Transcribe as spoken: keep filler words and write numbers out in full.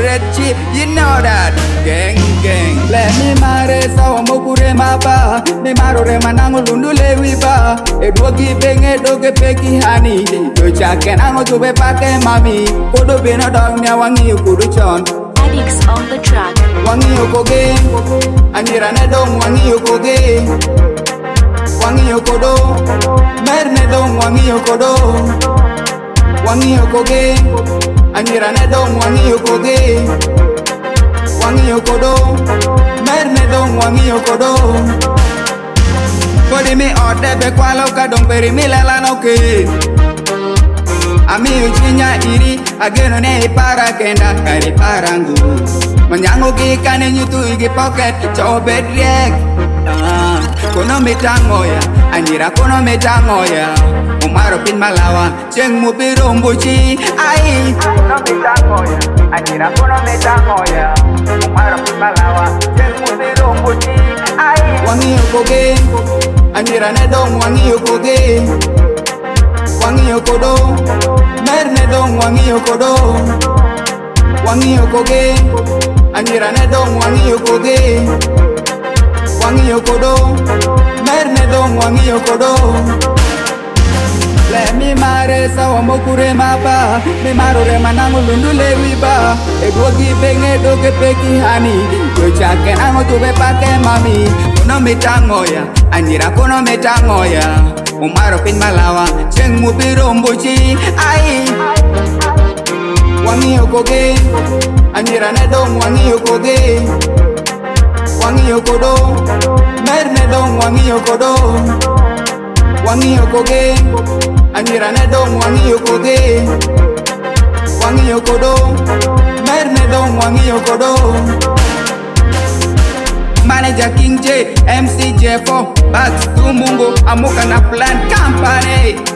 red chip, you know that. Gang, gang. Let me marry so mokure maba. Me marore manango lundu lewiba. Edwogi benge doge peki hani. Do chake nango tube pake mami. Kodo beno dog nya wangi ukudu chon. Addicts on the track. Wangi ukoge. Anira ne dong wangi ukoge. Wangi ukodo. Mer ne dong wangi ukodo. Wangi ukoge. Anira ne dong wangi ukoge. Wangi ukodo. Mer ne dong wangi ukodo. Kodi mi ode be kwalo ka dong beri mi lela no ke. Ami uchinya iri ageno ne ipara kenda kari parangu. Manyango ki kane nyutu igi pocket cho bedriek. Ah, kono mitango ya, anira kono mitango ya. Umaro pin malawa, cheng mubiro mbuchi. Ai, kono mitango ya, anira kono mitango ya. Umaro pin malawa, cheng mubiro mbuchi. Ai, wangi ukoge, anira ne dong wangi ukoge. Wangi ukodo, mer ne dong wangi ukodo. Wangi ukoge, anira ne dong wangi ukoge. Wangi ukodo, mer ne dong wangi ukodo. Let me marry sawa mokure maba. Me marore manango lundu lewiba. Edwogi benge doge peki hani. Yo chake nango tube pake mami. Kono mitango ya, anira kono mitango ya. Umaro pin malawa, cheng mubiro mbuchi. Ai, wangi ukoge, anira ne dong wangi ukoge. Wangi ukodo, mer ne dong wangi ukodo. Wangi ukoge, anira ne dong wangi ukoge. Wangi ukodo, mer ne dong wangi ukodo. Manager King J, M C J four, Bax to Mungo, Amuka na plan company.